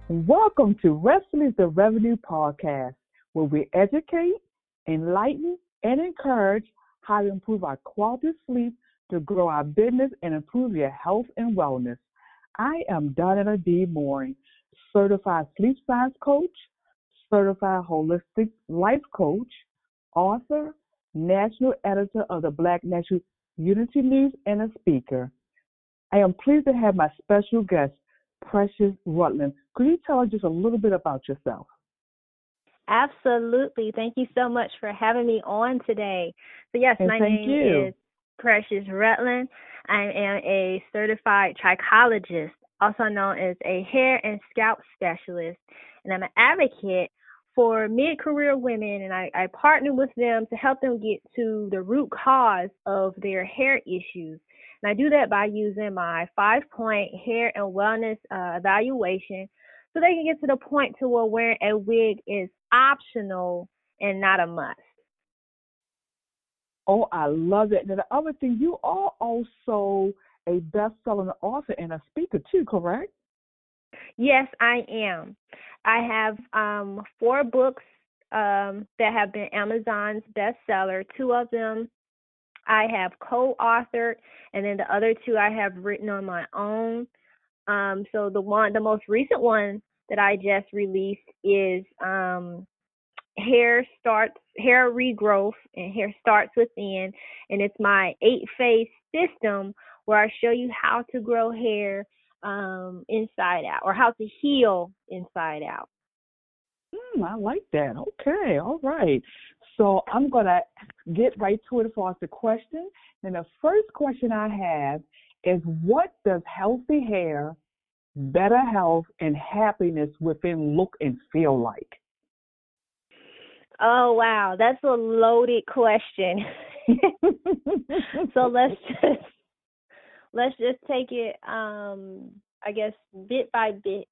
Welcome to Wrestling's the Revenue Podcast, where we educate, enlighten, and encourage how to improve our quality of sleep to grow our business and improve your health and wellness. I am Donna D. Mooring, certified sleep science coach, certified holistic life coach, author, national editor of the Black National Unity News, and a speaker. I am pleased to have my special guest, Precious Rutland. Could you tell us just a little bit about yourself? Absolutely. Thank you so much for having me on today. So yes, my name is Precious Rutland. I am a certified trichologist, also known as a hair and scalp specialist, and I'm an advocate for mid-career women, and I partner with them to help them get to the root cause of their hair issues. And I do that by using my 5-point hair and wellness evaluation so they can get to the point to where wearing a wig is optional and not a must. Oh, I love it. And the other thing, you are also a best-selling author and a speaker too, correct? Yes, I am. I have 4 books that have been Amazon's bestseller. 2 of them I have co-authored, and then the other 2 I have written on my own. So the most recent one that I just released is hair regrowth and hair starts within, and it's my 8-phase system where I show you how to grow hair inside out, or how to heal inside out. I like that. Okay, all right. So I'm going to get right to it as far as the question. And the first question I have is, what does healthy hair, better health, and happiness within look and feel like? Oh, wow. That's a loaded question. So let's just take it, I guess, bit by bit.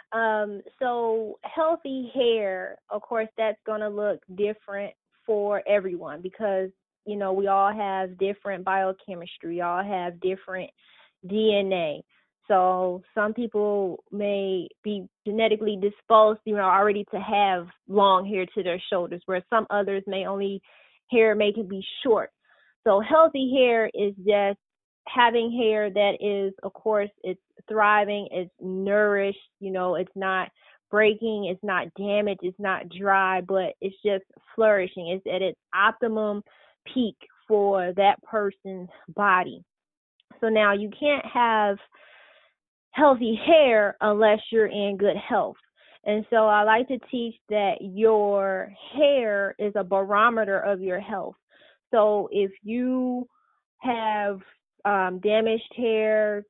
So healthy hair, of course, that's going to look different for everyone because, you know, we all have different biochemistry. We all have different DNA. So some people may be genetically disposed, you know, already to have long hair to their shoulders, where some others hair may be short. So healthy hair is just having hair that is, of course, it's thriving, it's nourished, you know, it's not breaking, it's not damaged, it's not dry, but it's just flourishing. It's at its optimum peak for that person's body. So now you can't have healthy hair unless you're in good health. And so I like to teach that your hair is a barometer of your health. So if you have damaged hair,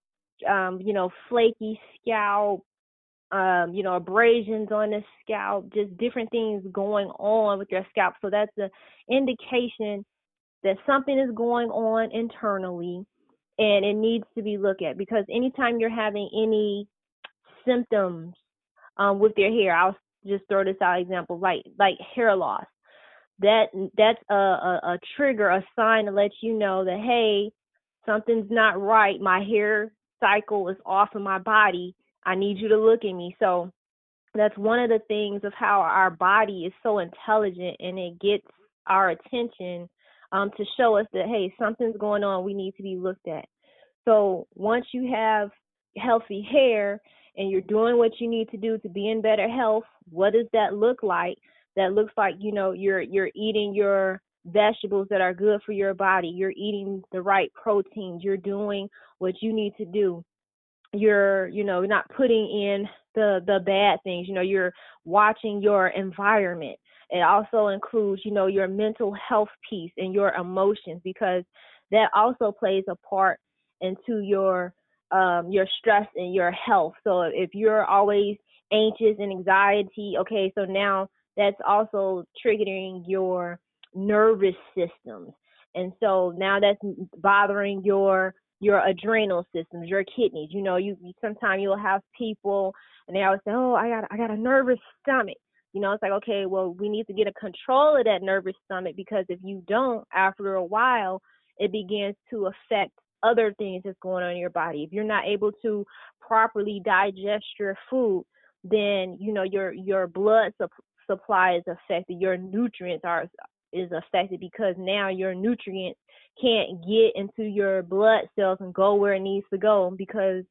flaky scalp, abrasions on the scalp, just different things going on with your scalp. So that's an indication that something is going on internally and it needs to be looked at, because anytime you're having any symptoms with your hair, I'll just throw this out example, like hair loss. That's a trigger, a sign to let you know that, hey, something's not right. My hair cycle is off in my body. I need you to look at me. So that's one of the things of how our body is so intelligent, and it gets our attention to show us that, hey, something's going on. We need to be looked at. So once you have healthy hair and you're doing what you need to do to be in better health, what does that look like? That looks like, you know, you're eating your vegetables that are good for your body. You're eating the right proteins. You're doing what you need to do. You're not putting in the bad things. You know, you're watching your environment. It also includes, you know, your mental health piece and your emotions, because that also plays a part into your stress and your health. So if you're always anxious and anxiety, okay, so now that's also triggering your nervous systems. And so now that's bothering your adrenal systems, your kidneys. You know, you sometimes you'll have people and they always say, oh, I got a nervous stomach. You know, it's like, okay, well, we need to get a control of that nervous stomach, because if you don't, after a while, it begins to affect other things that's going on in your body. If you're not able to properly digest your food, then your blood supply is affected, your nutrients is affected, because now your nutrients can't get into your blood cells and go where it needs to go, because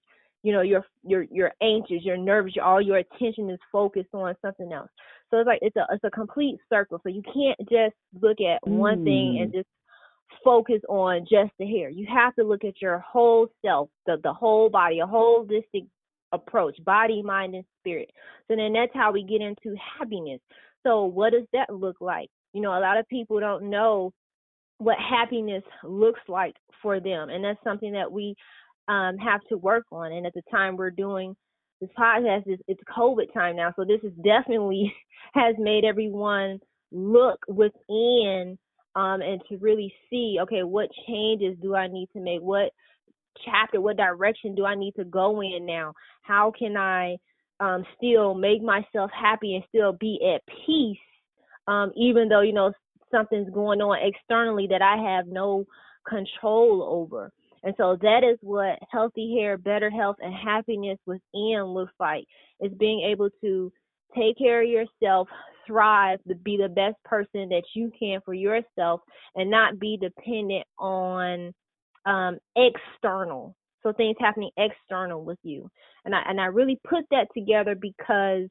you're anxious, you're nervous, all your attention is focused on something else. So it's like it's a complete circle. So you can't just look at one thing and just focus on just the hair. You have to look at your whole self, the whole body, a holistic approach, body, mind, and spirit. So then that's how we get into happiness. So what does that look like? A lot of people don't know what happiness looks like for them, and that's something that we have to work on. And at the time we're doing this podcast, it's COVID time now, so this is definitely has made everyone look within and to really see, okay, what changes do I need to make? What direction do I need to go in now? How can I still make myself happy and still be at peace, even though, something's going on externally that I have no control over? And so that is what healthy hair, better health, and happiness within looks like. It's being able to take care of yourself, thrive, to be the best person that you can for yourself, and not be dependent on external. So things happening external with you. And I really put that together because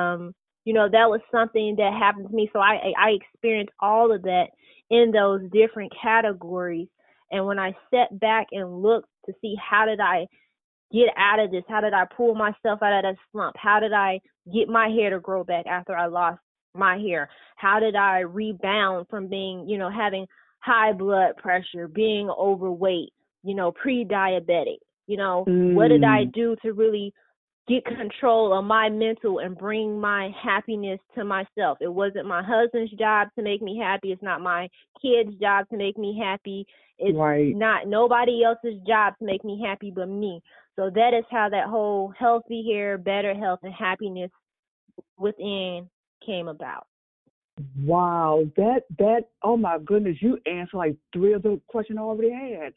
that was something that happened to me. So I experienced all of that in those different categories. And when I sat back and looked to see, how did I get out of this? How did I pull myself out of that slump? How did I get my hair to grow back after I lost my hair? How did I rebound from being, having high blood pressure, being overweight, pre-diabetic? What did I do to really get control of my mental and bring my happiness to myself? It wasn't my husband's job to make me happy. It's not my kid's job to make me happy. It's not nobody else's job to make me happy but me. So that is how that whole healthy hair, better health, and happiness within came about. Wow, that oh my goodness, you answered like three of the questions I already had.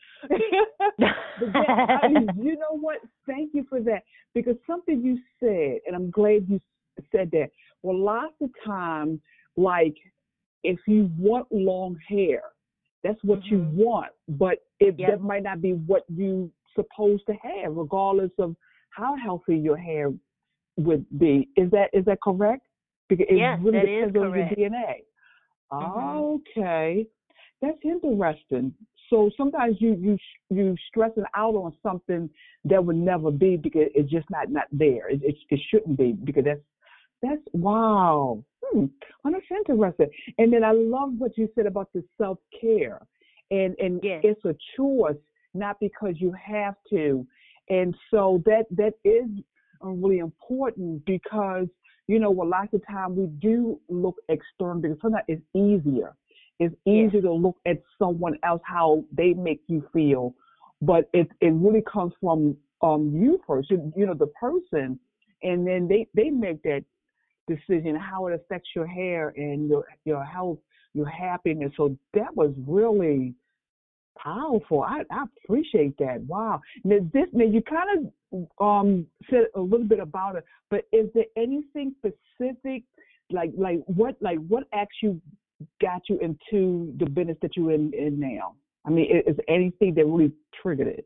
You know what? Thank you for that, because something you said, and I'm glad you said that. Well, lots of times, like if you want long hair, that's what you want, but that might not be what you supposed to have, regardless of how healthy your hair would be. Is that correct? Because it really depends on your DNA. Okay, that's interesting. So sometimes you stressing out on something that would never be because it's just not there. It shouldn't be, because that's wow. Oh, that's interesting. And then I love what you said about the self-care, and it's a choice, not because you have to. And so that is really important, because lots of time we do look external, because sometimes it's easier. It's easier to look at someone else, how they make you feel, but it really comes from you first, the person, and then they make that decision how it affects your hair and your health, your happiness. So that was really powerful. I appreciate that. Wow. Now you kind of said a little bit about it, but is there anything specific, like what actually got you into the business that you're in now? I mean, is there anything that really triggered it?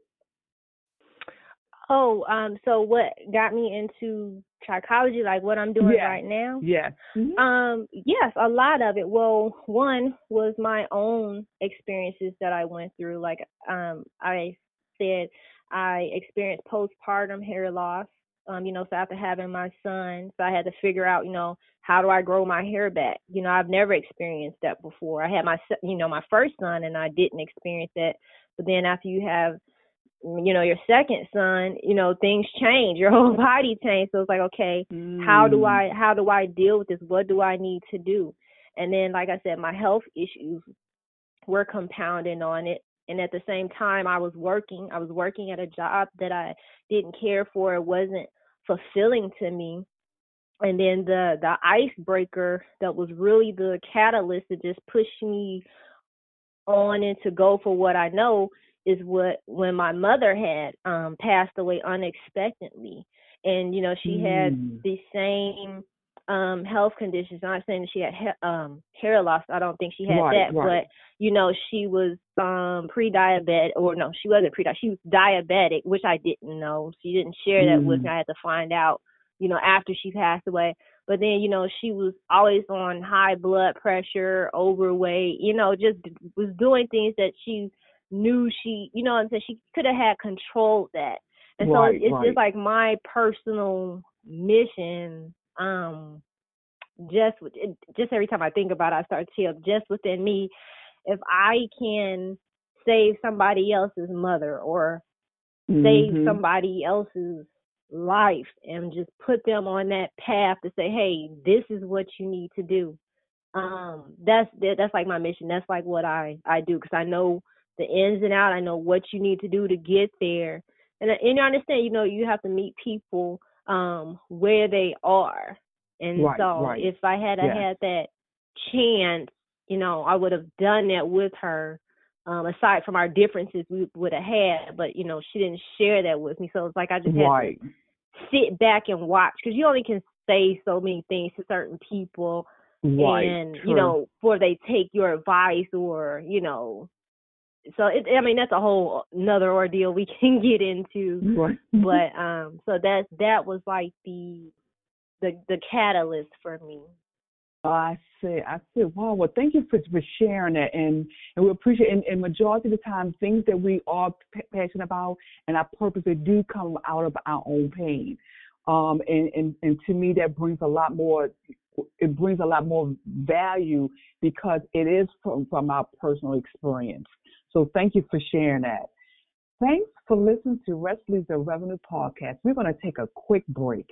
So what got me into trichology, like what I'm doing right now? Yes. Yes, a lot of it. Well, one was my own experiences that I went through. Like I said, I experienced postpartum hair loss. So after having my son, so I had to figure out, how do I grow my hair back? I've never experienced that before. I had my first son, and I didn't experience that. But then after you have your second son, things change, your whole body changes. So it's like, okay, how do I deal with this? What do I need to do? And then, like I said, my health issues were compounding on it. And at the same time, I was working at a job that I didn't care for. It wasn't fulfilling to me. And then the icebreaker that was really the catalyst that just pushed me on and to go for what I know is when my mother had passed away unexpectedly. and she had the same health conditions. I'm not saying that she had hair loss. I don't think she had that, right. but she was pre-diabetic, or no, she wasn't pre-diabetic. She was diabetic, which I didn't know. She didn't share that with me. I had to find out, after she passed away. But then, she was always on high blood pressure, overweight, just was doing things that she knew she, and so she could have had controlled that. And so it's just like my personal mission. Just every time I think about it, I start to feel just within me. If I can save somebody else's mother or save somebody else's life and just put them on that path to say, hey, this is what you need to do. That's like my mission. That's like what I do, because I know the ins and outs. I know what you need to do to get there. And you understand, you have to meet people where they are. And if I had had that chance, I would have done that with her. Aside from our differences we would have had, but she didn't share that with me. So it's like I just had to sit back and watch, because you only can say so many things to certain people, and before they take your advice, or so that's a whole another ordeal we can get into. But so that was like the catalyst for me. I see. Wow. Well, thank you for sharing that, and we appreciate. And majority of the time, things that we are passionate about and our purpose, they do come out of our own pain. And to me, that brings a lot more. It brings a lot more value, because it is from our personal experience. So thank you for sharing that. Thanks for listening to Rest Leads the Revenue podcast. We're going to take a quick break.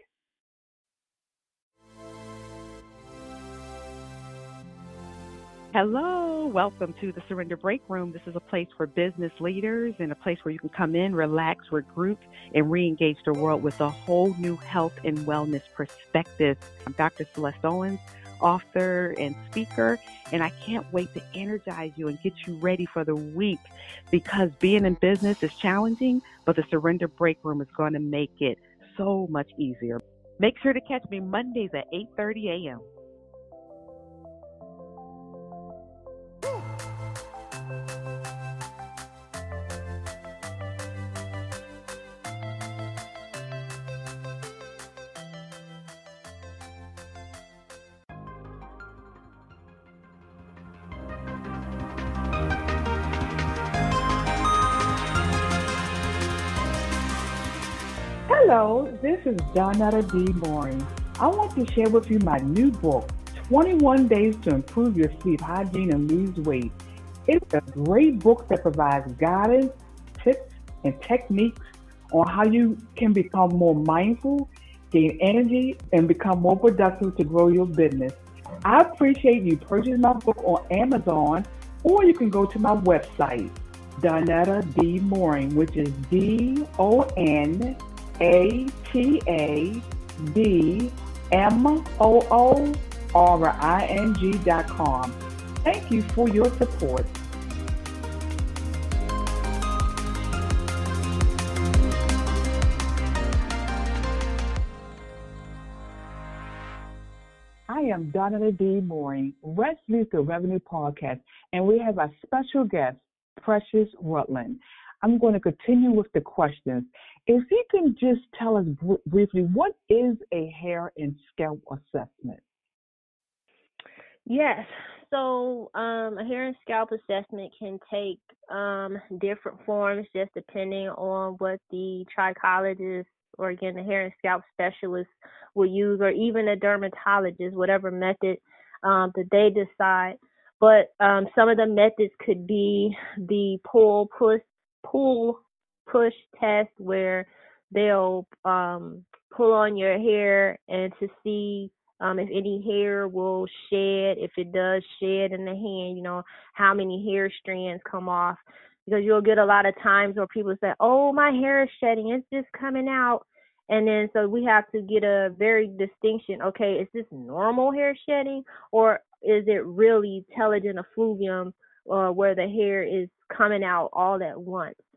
Hello, welcome to the Surrender Break Room. This is a place for business leaders, and a place where you can come in, relax, regroup, and re-engage the world with a whole new health and wellness perspective. I'm Dr. Celeste Owens, author and speaker, and I can't wait to energize you and get you ready for the week, because being in business is challenging, but the Surrender Break Room is going to make it so much easier. Make sure to catch me Mondays at 8:30 a.m. Hello, this is Donetta D. Mooring. I want to share with you my new book, 21 Days to Improve Your Sleep Hygiene and Lose Weight. It's a great book that provides guidance, tips, and techniques on how you can become more mindful, gain energy, and become more productive to grow your business. I appreciate you purchasing my book on Amazon, or you can go to my website, Donetta D. Mooring, which is DONATADMOORING.com. Thank you for your support. I am Donetta D. Mooring, Rest Leads the Revenue podcast, and we have a special guest, Precious Rutland. I'm going to continue with the questions. If you can just tell us briefly, what is a hair and scalp assessment? Yes. So a hair and scalp assessment can take different forms, just depending on what the trichologist, or again, the hair and scalp specialist will use, or even a dermatologist, whatever method that they decide. But some of the methods could be the pull push test, where they'll pull on your hair and to see if any hair will shed. If it does shed in the hand, how many hair strands come off. Because you'll get a lot of times where people say, oh, my hair is shedding, it's just coming out. And then so we have to get a very distinction. Okay, is this normal hair shedding, or is it really telogen effluvium, where the hair is coming out all at once?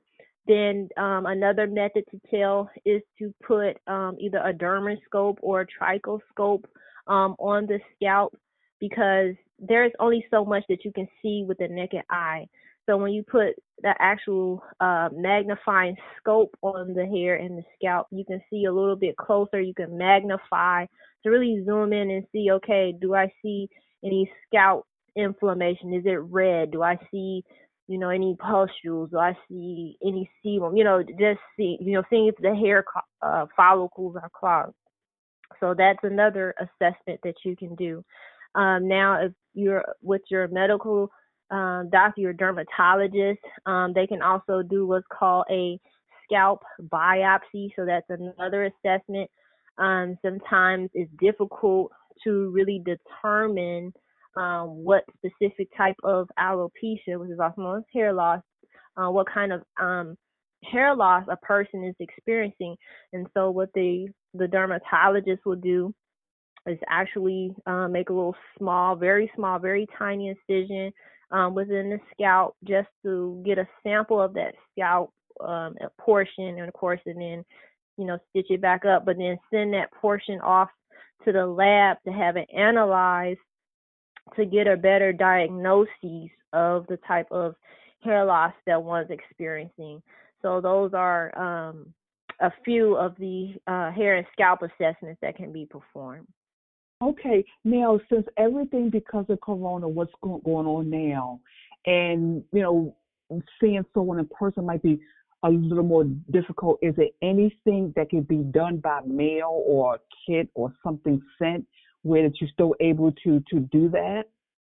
Then another method to tell is to put either a dermoscope or a trichoscope on the scalp, because there's only so much that you can see with the naked eye. So when you put the actual magnifying scope on the hair and the scalp, you can see a little bit closer. You can magnify to really zoom in and see, okay, do I see any scalp inflammation? Is it red? Do I see, any pustules? Do I see any sebum? Just seeing if the hair follicles are clogged. So that's another assessment that you can do. Now, if you're with your medical doctor, your dermatologist, they can also do what's called a scalp biopsy. So that's another assessment. Sometimes it's difficult to really determine what specific type of alopecia, which is also known as hair loss, what kind of hair loss a person is experiencing. And so what the dermatologist will do is actually make a little small, very tiny incision within the scalp, just to get a sample of that scalp portion, and of course, and then stitch it back up, but then send that portion off to the lab to have it analyzed to get a better diagnosis of the type of hair loss that one's experiencing. So those are a few of the hair and scalp assessments that can be performed. Okay, now since everything because of Corona, what's going on now, and seeing someone in person might be a little more difficult, is there anything that can be done by mail or a kit or something sent where that you're still able to do that?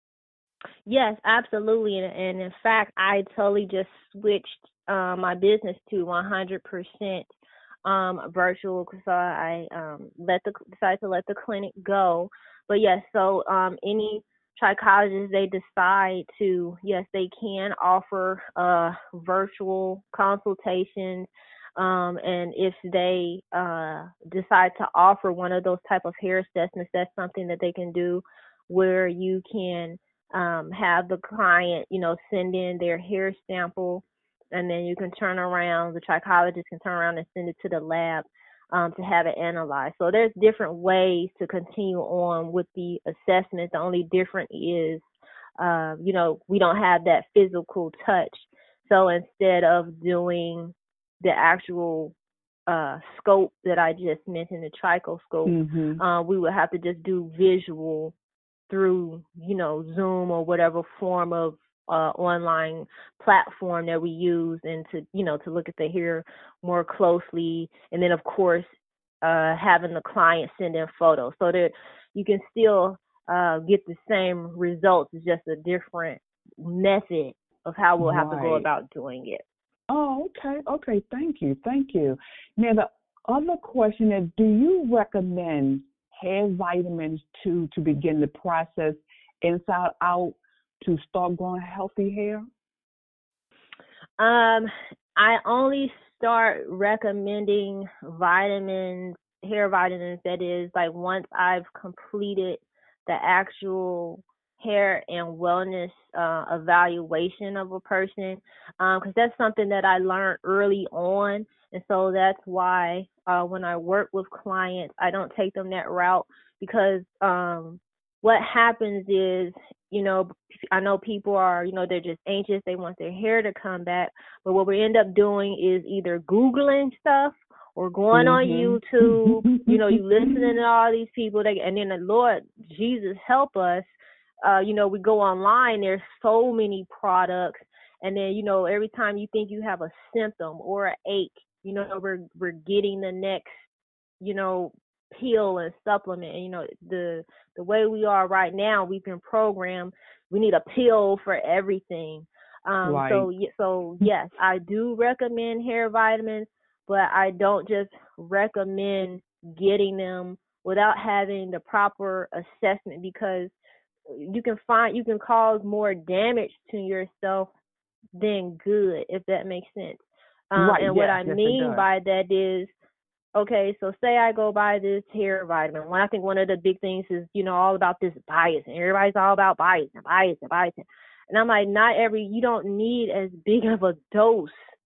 Yes, absolutely. And in fact, I totally just switched my business to 100% virtual, so I decided to let the clinic go. But yes, so any trichologists, they decide to, yes, they can offer virtual consultations. And if they decide to offer one of those type of hair assessments, that's something that they can do, where you can have the client, send in their hair sample, and then you can turn around, the trichologist can turn around and send it to the lab to have it analyzed. So there's different ways to continue on with the assessment. The only difference is, we don't have that physical touch. So instead of doing the actual scope that I just mentioned, the trichoscope, we would have to just do visual through, Zoom or whatever form of online platform that we use, and to look at the hair more closely, and then of course having the client send in photos so that you can still get the same results. It's just a different method of how we'll have to go about doing it. Oh, okay. Thank you. Now the other question is, do you recommend hair vitamins to begin the process inside out to start growing healthy hair? I only start recommending hair vitamins, that is, like once I've completed the actual hair and wellness evaluation of a person, because that's something that I learned early on. And so that's why when I work with clients, I don't take them that route, because what happens is, I know people are, they're just anxious. They want their hair to come back. But what we end up doing is either Googling stuff or going on YouTube, you listening to all these people. And then the Lord Jesus help us, we go online, there's so many products. And then, every time you think you have a symptom or an ache, we're getting the next, pill and supplement. And, the way we are right now, we've been programmed, we need a pill for everything. So yes, I do recommend hair vitamins, but I don't just recommend getting them without having the proper assessment, because you can cause more damage to yourself than good, if that makes sense. What I mean by that is, okay, so say I go buy this hair vitamin. I think one of the big things is, all about this bias, and everybody's all about bias. And I'm like, you don't need as big of a dose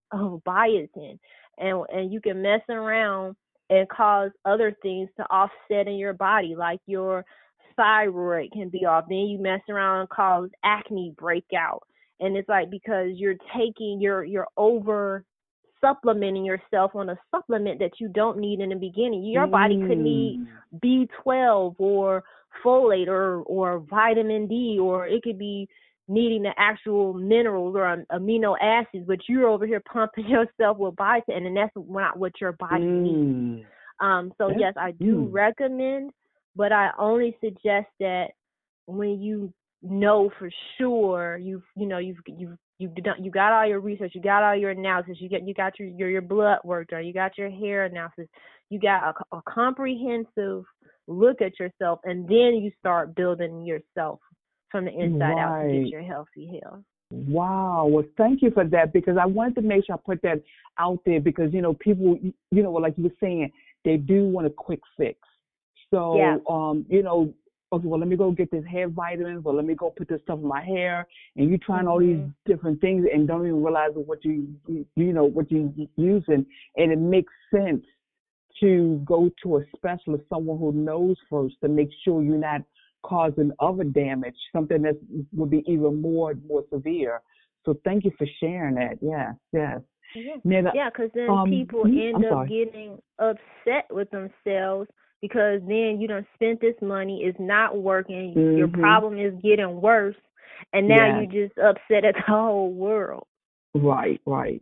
of biotin, and you can mess around and cause other things to offset in your body, like your thyroid can be off. Then you mess around and cause acne breakout, and it's like because you're over supplementing yourself on a supplement that you don't need in the beginning. Your body could need B12 or folate or vitamin D, or it could be needing the actual minerals or amino acids, but you're over here pumping yourself with biotin, and that's not what your body needs. So yes, I do recommend, but I only suggest that when you know for sure you got all your research, you got all your analysis, you got your blood work done, you got your hair analysis, you got a comprehensive look at yourself, and then you start building yourself from the inside out to get your healthy health. Wow. Well, thank you for that, because I wanted to make sure I put that out there, because, people, like you were saying, they do want a quick fix. So, okay, well, let me go get this hair vitamins, or let me go put this stuff in my hair, and you're trying all these different things and don't even realize what what you're using. And it makes sense to go to a specialist, someone who knows first, to make sure you're not causing other damage, something that would be even more severe. So thank you for sharing that. Yes. Yeah, because then people end up getting upset with themselves, because then you done spent this money, it's not working, your problem is getting worse, and now you just upset at the whole world. Right.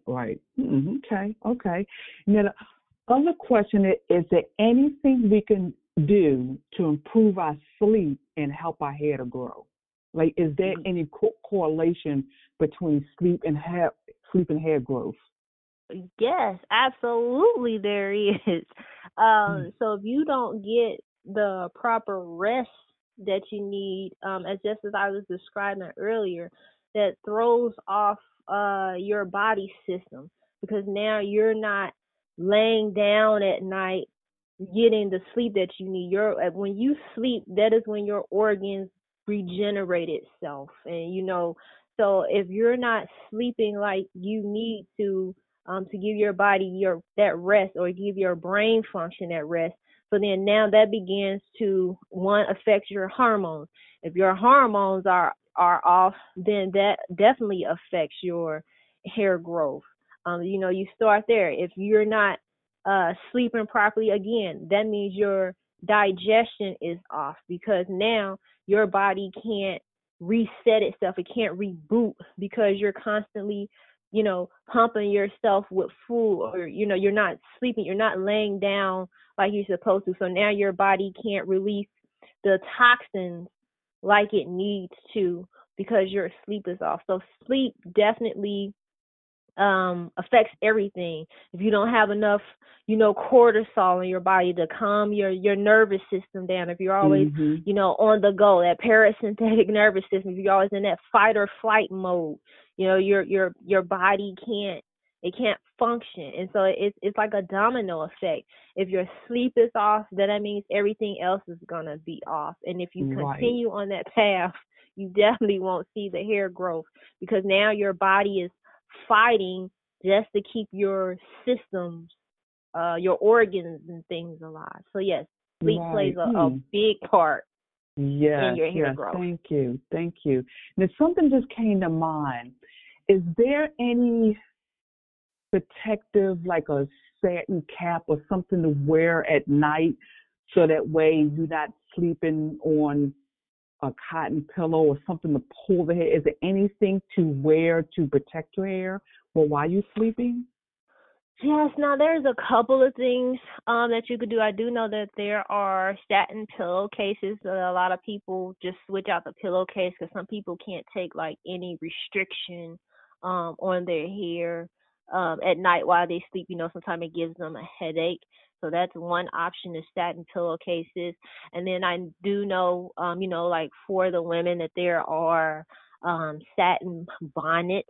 Okay. Now, the other question is there anything we can do to improve our sleep and help our hair to grow? Like, is there any correlation between sleep and hair growth? Yes, absolutely there is. So if you don't get the proper rest that you need, as I was describing earlier, that throws off your body system, because now you're not laying down at night getting the sleep that you need. When you sleep, that is when your organs regenerate itself, and so if you're not sleeping like you need to give your body that rest, or give your brain function that rest, so then now that begins to affect your hormones. If your hormones are off, then that definitely affects your hair growth. You start there. If you're not sleeping properly, again, that means your digestion is off, because now your body can't reset itself. It can't reboot, because you're constantly pumping yourself with food, or you're not sleeping, you're not laying down like you're supposed to. So now your body can't release the toxins like it needs to, because your sleep is off. So sleep definitely affects everything. If you don't have enough, cortisol in your body to calm your nervous system down, if you're always, on the go, that parasympathetic nervous system, if you're always in that fight or flight mode, your body can't function. And so it's like a domino effect. If your sleep is off, then that means everything else is gonna be off. And if you continue on that path, you definitely won't see the hair growth, because now your body is fighting just to keep your systems, your organs and things alive. So yes, sleep plays a big part in your hair growth. Thank you. Now, something just came to mind. Is there any protective, like a satin cap or something to wear at night, so that way you're not sleeping on a cotton pillow or something to pull the hair? Is there anything to wear to protect your hair while you're sleeping? Yes, now there's a couple of things that you could do. I do know that there are satin pillowcases. A lot of people just switch out the pillowcase, because some people can't take like any restriction on their hair at night while they sleep. Sometimes it gives them a headache. So that's one option, is satin pillowcases. And then I do know, like for the women, that there are satin bonnets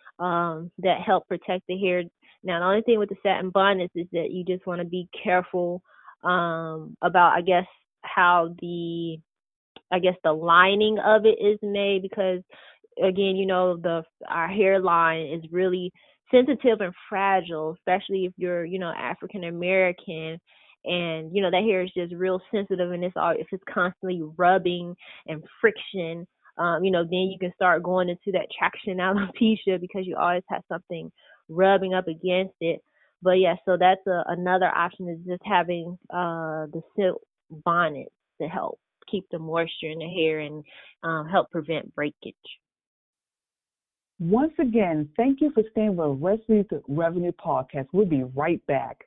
that help protect the hair. Now, the only thing with the satin bonnets is that you just want to be careful about, I guess, how the lining of it is made, because again, our hairline is really sensitive and fragile, especially if you're, African American, and that hair is just real sensitive, and if it's constantly rubbing and friction, then you can start going into that traction alopecia because you always have something rubbing up against it. But yeah, so that's another option, is just having the silk bonnets to help keep the moisture in the hair and help prevent breakage. Once again, thank you for staying with Wesley's Revenue Podcast. We'll be right back.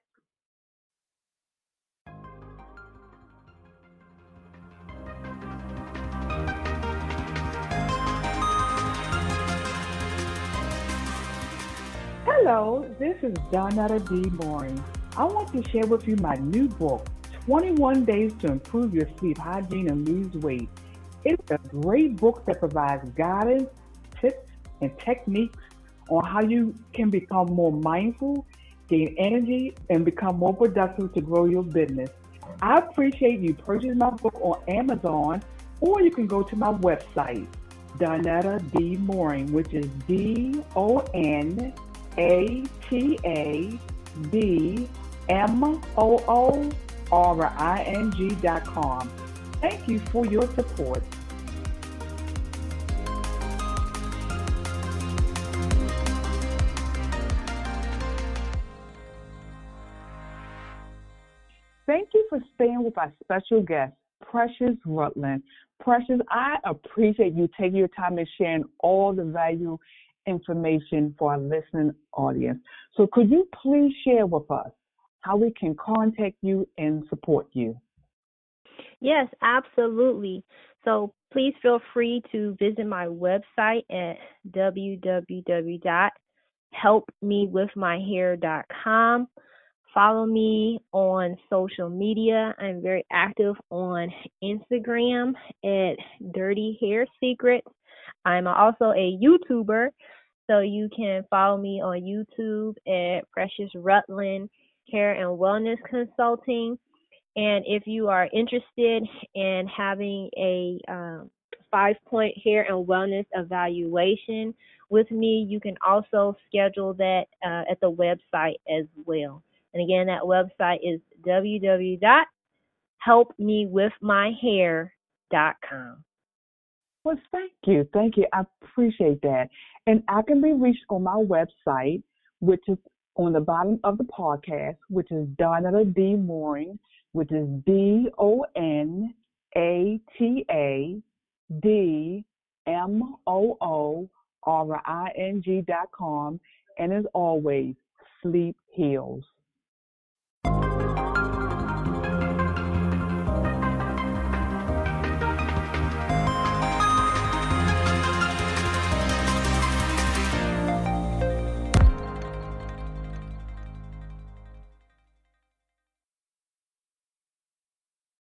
Hello, this is Donetta D. Mooring. I want to share with you my new book, 21 Days to Improve Your Sleep Hygiene and Lose Weight. It's a great book that provides guidance, tips, and techniques on how you can become more mindful, gain energy, and become more productive to grow your business. I appreciate you purchasing my book on Amazon, or you can go to my website, Donetta D. Mooring, which is DONATADMOO, RING.com. Thank you for your support. Thank you for staying with our special guest, Precious Rutland. Precious, I appreciate you taking your time and sharing all the valuable information for our listening audience. So could you please share with us how we can contact you and support you? Yes, absolutely. So please feel free to visit my website at www.helpmewithmyhair.com. Follow me on social media. I'm very active on Instagram at Dirty Hair Secrets. I'm also a YouTuber, so you can follow me on YouTube at Precious Rutland Hair and Wellness Consulting. And if you are interested in having a 5-point hair and wellness evaluation with me, you can also schedule that at the website as well. And again, that website is www.helpmewithmyhair.com. Well, thank you. Thank you. I appreciate that. And I can be reached on my website, which is on the bottom of the podcast, which is Donetta D. Mooring, which is DONATADMOORING.com. And as always, sleep heals.